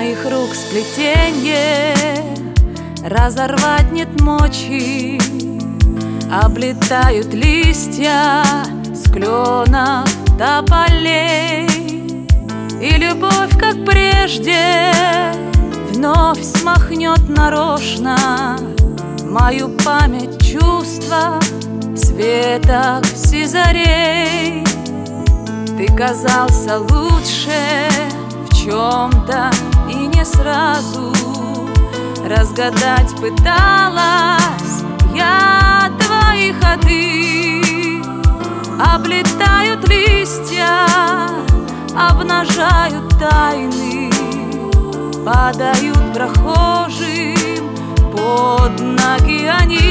моих рук сплетенье, разорвать нет мочи. Облетают листья с кленов, тополей, и любовь, как прежде, вновь смахнет нарочно мою память, чувства светок сизарей. Ты казался лучше в чем-то и не сразу разгадать пыталась я твои ходы. Облетают листья, обнажают тайны, падают прохожим под ноги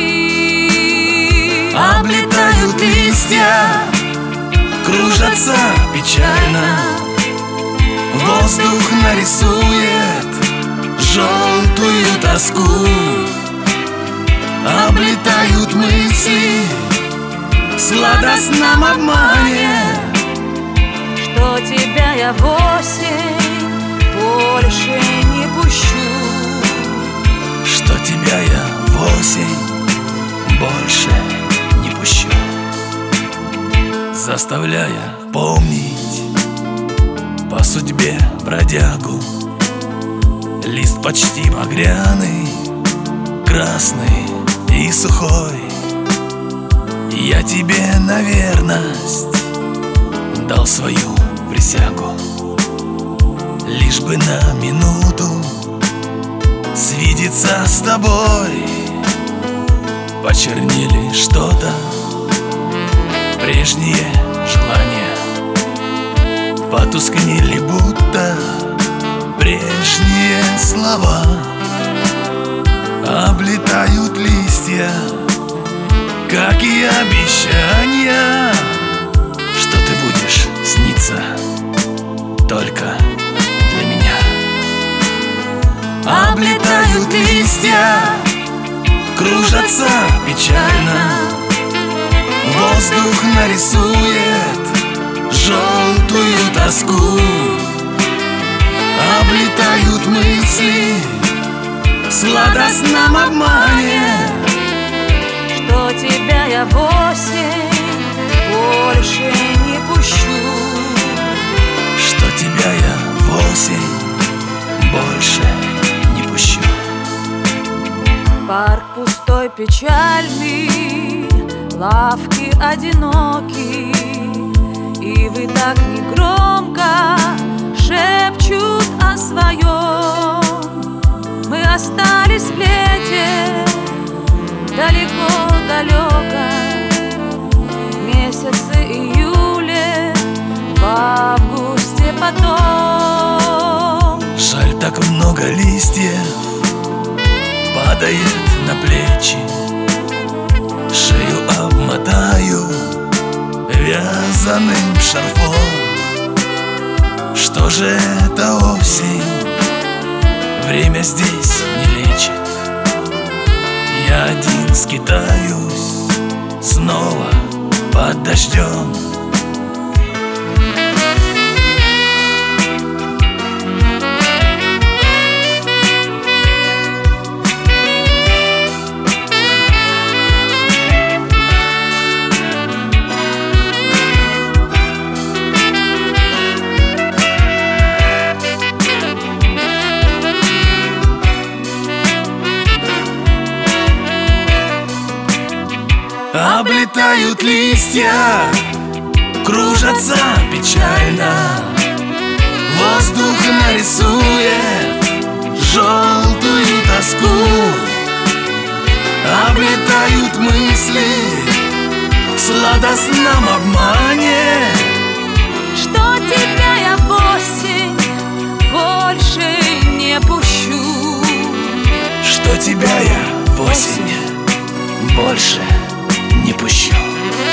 они. Облетают листья, кружатся печально, воздух нарисует желтую тоску. Облетают мысли в сладостном обмане, что тебя я в осень больше не пущу, что тебя я в осень больше не пущу. Заставляя помнить по судьбе бродягу, лист почти багряный, красный и сухой. Я тебе на верность дал свою присягу, лишь бы на минуту свидеться с тобой. Почернели что-то прежние желания, потускнели будто прежние слова. Облетают листья, как и обещания, что ты будешь сниться только для меня. Облетают листья, кружатся печально, воздух нарисует желтую тоску. Облетают мысли в сладостном обмане, что тебя я в осень больше не пущу, что тебя я в осень больше не пущу. Парк пустой, печальный, лавки одиноки, и вы так негромко шепчут о своем. Мы остались в лете, далеко-далеко, в месяце июле, в августе потом. Жаль, так много листьев падает на плечи, шею обмотаю вязаным шарфом. Что же это осень, время здесь не лечит. Я один скитаюсь снова под дождем. Облетают листья, кружатся печально, воздух нарисует желтую тоску. Облетают мысли в сладостном обмане, что тебя я в осень больше не пущу, что тебя я в осень больше не пущу.